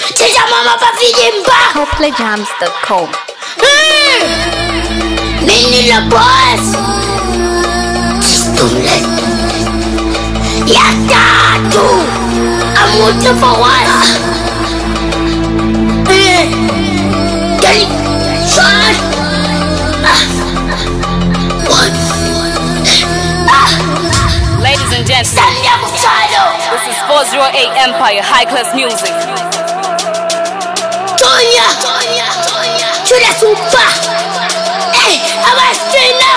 Teja mama pa filimba. CoPlayJams.com. Mini la boss. Stumlet. Ya tatu. Amuta pa wala. Dali. Shot. Ladies and gentlemen, this is 408 Empire High Class Music. Tonya, Chula Super. Hey, Abastina.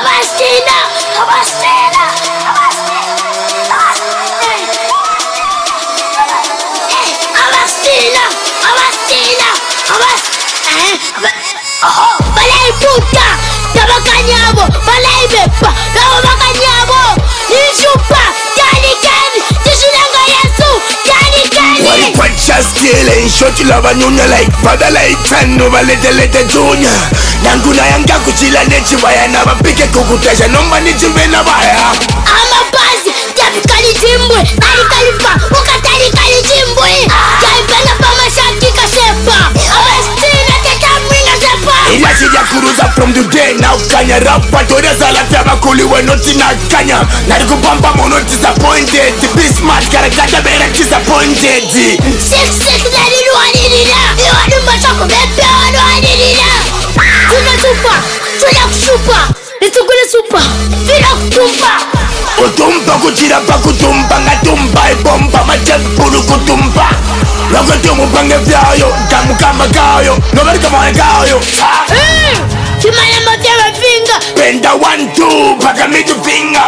Balai puta, tabakanyabo, balai bepa, tabakanyabo. Nishupa, yani kani, tishilanga Yesu, yani kani. Why punch stealing, shot you love and you like father like ten over little junior. Nanguna yanga kuchila nechi baya na bapike kukutesha nomba ni jimbe na baya. Ama bazi, jabi kali jimbwe, nari kalifa, ukatari kali jimbwe. Jaibena pama shaki kasepa, Abastina teta mwinga sepa. Ila sija kuruza from today now kanya rapa toreza la fiaba kuli wenoti na kanya. Nari kupamba mono disappointed, be smart karakata bera disappointed. 6 nari luanirira, iwanu mashako bepe wanuanirira. Tuna kushupa, nitugule supa, vila kutumpa. Kutumpa kuchira pa kutumpa ngatumpa ibomba majepulu kutumpa. Logo tumu pange vyayo, kamu kama kayo, nobody kama wane kayo. Chimaya motewe finger. Penda 1, 2, paka middle finger.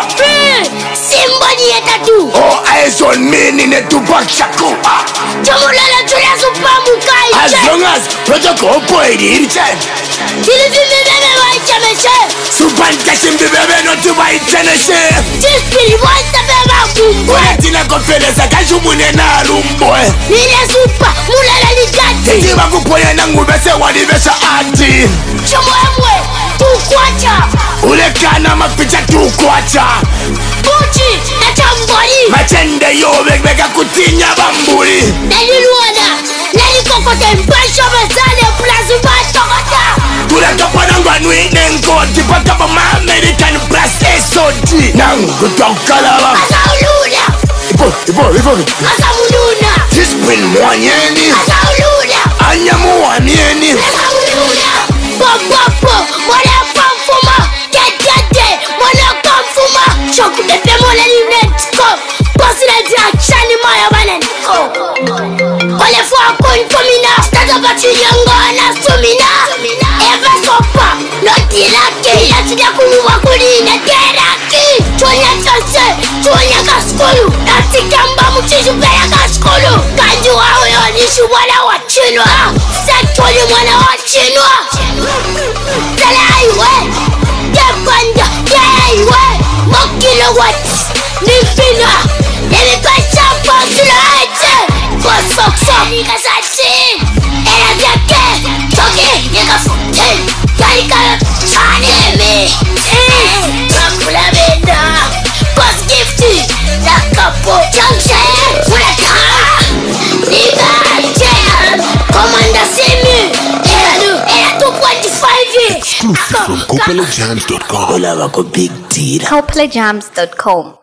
Simboni yeta tu. Oh, eyes on me, nine Tupac Shakur. Chumulala chula supa mukai. As long as protocol boy in check. Tilifimi bebe wa ichemeshe. Supan kashimbi bebe no tuba itenese. Chispili wanta beba kumbo. Tina konfelesa kashumune na lumbo. Nile supa mulala ligati. Tiba kupoye na ngubese walibesha ati. Chumwemwe tukwacha. Ulekana maficha tukwacha. Buchi na chamboli. Machende yo beka kutinya bambuli. Naliluana. Nalikokote mpasho mesale plazu batokota. Tulekapana ngwanwi nengo. Tipaka pa ma American brass SOD. Nangu tokalaba. Asauluna. Ipo. Asauluna. Tispin mwanyeni. Asauluna. Anyamu wanyeni. Asauluna. Popopo. Mwana pamfuma. Tete. Mwana kamfuma. Choku bebe mwana linetiko. Bosi na diachani maya waneniko. Kole fwa kontomina. Stata bachiliongo na sumina. Eva sopa. Noti laki. Yachida kuwa kulina teraki. Chonya chase. Chonya kaskulu. Nati kamba mchishu pera kaskulu. Kanju wao yonishu mwana wachinwa. Sekoli mwana wachinwa. Tele aiwe. Kepanda. Keiwe. Mokilo wati. Nifina. Nemi pacha pasula ete. Kosokso. Nika sachi. Era vyake. Toki. Nika fute. Kalika. Chaneme. Kakula benda. Boss gifty. Nakapo. Junction. Fulaka. Niga. Jam. Commander Simi. Era 2.5. Exclusive from CoPlayJams.com. Ola wako big deal. CoPlayJams.com.